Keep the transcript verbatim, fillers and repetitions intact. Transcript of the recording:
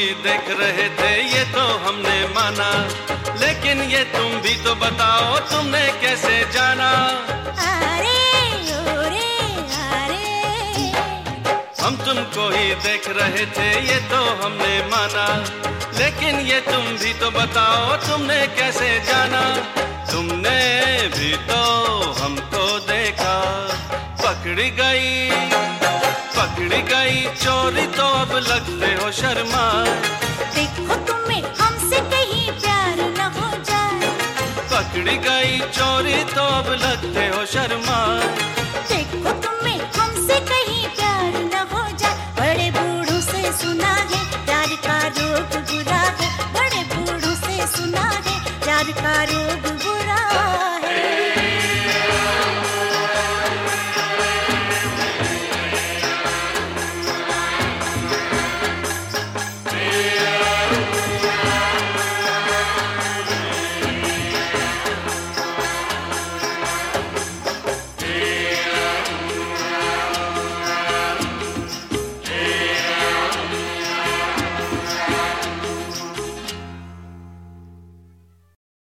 देख रहे थे ये तो हमने माना, लेकिन ये तुम भी तो बताओ तुमने कैसे जाना? अरे ओरे अरे, हम तुमको ही देख रहे थे ये तो हमने माना, लेकिन ये तुम भी तो बताओ तुमने कैसे जाना? तुमने भी तो हमको देखा, पकड़ी गई पकड़ी गई चोरी तो अब लगते हो शर्मा। देखो तुम्हें हमसे कहीं प्यार न हो जाए, पकड़ी गई चोरी तो अब लगते हो शर्मा। देखो तुम्हें हमसे कहीं प्यार न हो जाए। बड़े बूढ़ों से सुना है प्यार का रोग बुरा है, बड़े बूढ़ों से सुना है प्यार का रोग बुरा है।